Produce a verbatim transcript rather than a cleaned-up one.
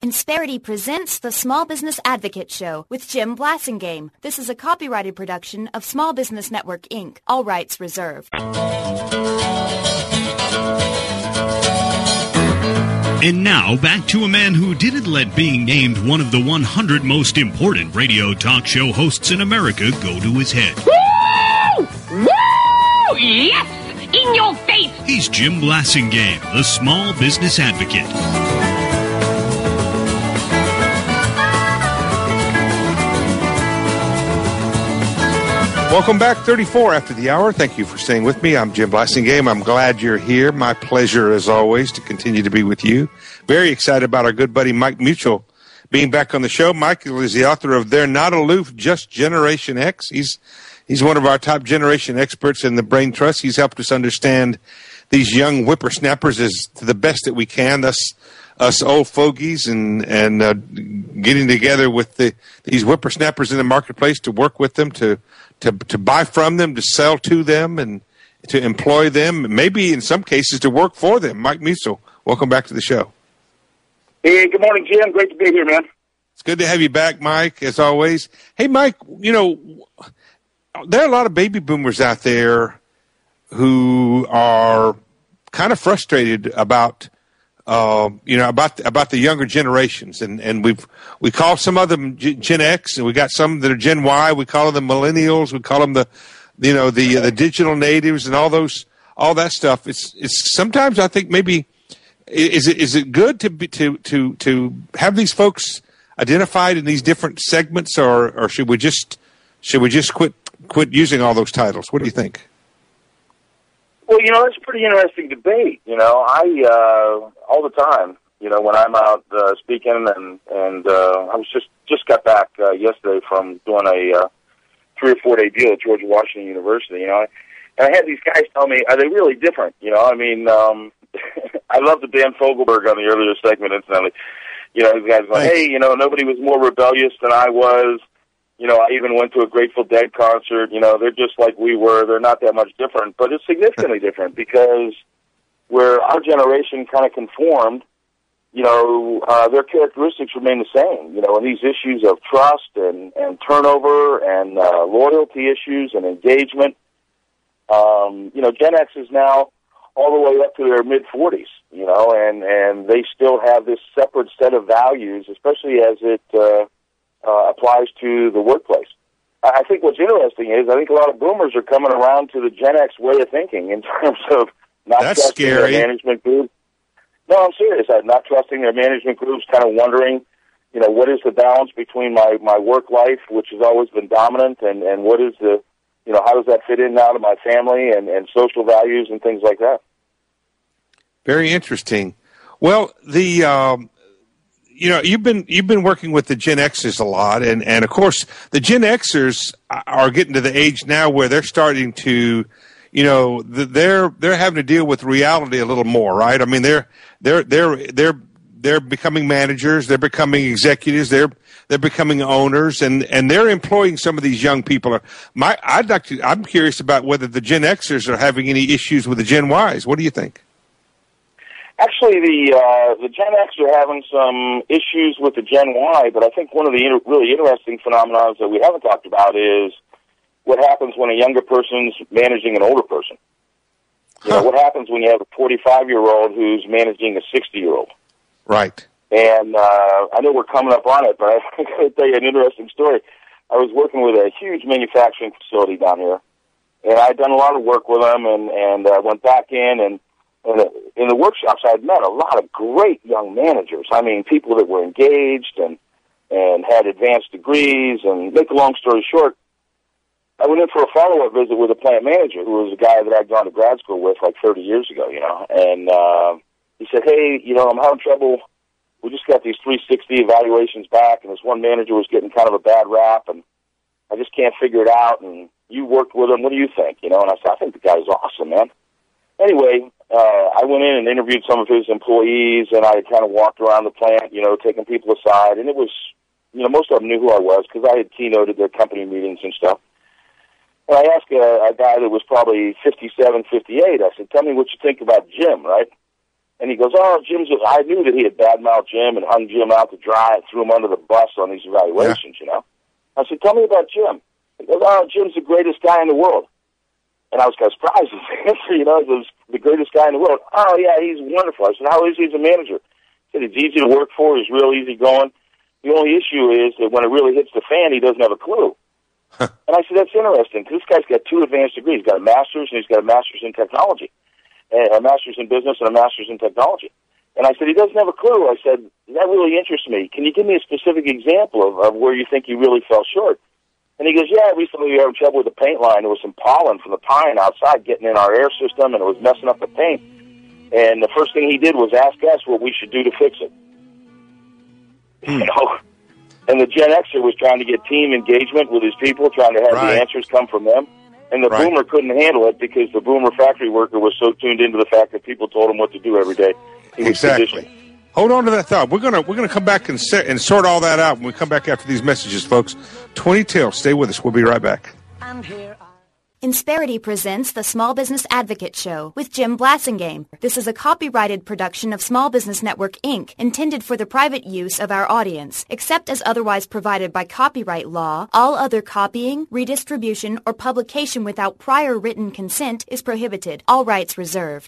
Insperity presents the Small Business Advocate Show with Jim Blasingame. This is a copyrighted production of Small Business Network, Incorporated. All rights reserved. And now, back to a man who didn't let being named one of the one hundred most important radio talk show hosts in America go to his head. Woo! Woo! Yes! In your face! He's Jim Blasingame, the Small Business Advocate. Welcome back, thirty-four after the hour. Thank you for staying with me. I'm Jim Blasingame. I'm glad you're here. My pleasure, as always, to continue to be with you. Very excited about our good buddy Mike Mutual being back on the show. Mike is the author of They're Not Aloof, Just Generation X. He's he's one of our top generation experts in the Brain Trust. He's helped us understand these young whippersnappers as to the best that we can, thus us old fogies, and, and uh, getting together with the these whippersnappers in the marketplace to work with them, to To, to buy from them, to sell to them, and to employ them, maybe in some cases to work for them. Mike Musil, welcome back to the show. Hey, good morning, Jim. Great to be here, man. It's good to have you back, Mike, as always. Hey, Mike, you know, there are a lot of baby boomers out there who are kind of frustrated about Uh, you know, about about the younger generations, and, and we've we call some of them Gen X, and we got some that are Gen Y. We call them millennials. We call them the, you know, the the digital natives and all those all that stuff. It's it's sometimes I think maybe is it is it good to be to to to have these folks identified in these different segments, or or should we just should we just quit quit using all those titles? What do you think? Well, you know, it's a pretty interesting debate. You know, I, uh, all the time, you know, when I'm out uh, speaking, and, and uh, I was just, just got back uh, yesterday from doing a uh, three or four day deal at George Washington University, you know, and I had these guys tell me, are they really different? You know, I mean, um, I love the Dan Fogelberg on the earlier segment, incidentally. You know, these guys going, Thanks. Hey, you know, nobody was more rebellious than I was. You know, I even went to a Grateful Dead concert. You know, they're just like we were. They're not that much different, but it's significantly different because where our generation kind of conformed, you know, uh, their characteristics remain the same. You know, and these issues of trust and, and turnover and uh, loyalty issues and engagement. Um, you know, Gen X is now all the way up to their mid-forties, you know, and, and they still have this separate set of values, especially as it uh, Uh, applies to the workplace. I think what's interesting is I think a lot of boomers are coming around to the Gen X way of thinking in terms of not That's trusting scary. their management group. No, I'm serious. I'm not trusting their management groups, kind of wondering, you know, what is the balance between my, my work life, which has always been dominant, and, and what is the, you know, how does that fit in now to my family and, and social values and things like that? Very interesting. Well, the um, you know, you've been you've been working with the Gen Xers a lot, and, and of course the Gen Xers are getting to the age now where they're starting to, you know, they're they're having to deal with reality a little more, right? I mean, they're they're they're they're they're becoming managers, they're becoming executives, they're they're becoming owners, and, and they're employing some of these young people. My, I'd like to. I'm curious about whether the Gen Xers are having any issues with the Gen Ys. What do you think? Actually, the uh, the Gen X are having some issues with the Gen Y, but I think one of the inter- really interesting phenomena that we haven't talked about is what happens when a younger person's managing an older person. You Huh. know, what happens when you have a forty-five-year-old who's managing a sixty-year-old? Right. And uh, I know we're coming up on it, but I'm going to tell you an interesting story. I was working with a huge manufacturing facility down here, and I'd done a lot of work with them, and, and uh, went back in, and In the, in the workshops, I'd met a lot of great young managers. I mean, people that were engaged and and had advanced degrees. And make a long story short, I went in for a follow-up visit with a plant manager who was a guy that I'd gone to grad school with like thirty years ago, you know. And uh, he said, hey, you know, I'm having trouble. We just got these three sixty evaluations back, and this one manager was getting kind of a bad rap, and I just can't figure it out. And you worked with him. What do you think? You know, and I said, I think the guy's awesome, man. Anyway, uh, I went in and interviewed some of his employees, and I kind of walked around the plant, you know, taking people aside. And it was, you know, most of them knew who I was because I had keynoted their company meetings and stuff. And I asked a, a guy that was probably fifty-seven, fifty-eight, I said, tell me what you think about Jim, right? And he goes, oh, Jim's, I knew that he had badmouthed Jim and hung Jim out to dry and threw him under the bus on these evaluations, yeah. you know. I said, tell me about Jim. He goes, oh, Jim's the greatest guy in the world. And I was kind of surprised at his answer, you know, he was the greatest guy in the world. Oh, yeah, he's wonderful. I said, how is he as a manager? He said, he's easy to work for, he's real easy going. The only issue is that when it really hits the fan, he doesn't have a clue. And I said, that's interesting, because this guy's got two advanced degrees. He's got a master's, and he's got a master's in technology, and a master's in business and a master's in technology. And I said, he doesn't have a clue. I said, that really interests me. Can you give me a specific example of, of where you think he really fell short? And he goes, yeah, recently we were having trouble with the paint line. There was some pollen from the pine outside getting in our air system, and it was messing up the paint. And the first thing he did was ask us what we should do to fix it. Hmm. You know? And the Gen Xer was trying to get team engagement with his people, trying to have right. the answers come from them. And the right. boomer couldn't handle it because the boomer factory worker was so tuned into the fact that people told him what to do every day. He exactly. was Hold on to that thought. We're gonna we're gonna come back and set, and sort all that out when we come back after these messages, folks. twenty till. Stay with us. We'll be right back. Insperity presents the Small Business Advocate Show with Jim Blasingame. This is a copyrighted production of Small Business Network, Incorporated, intended for the private use of our audience. Except as otherwise provided by copyright law, all other copying, redistribution, or publication without prior written consent is prohibited. All rights reserved.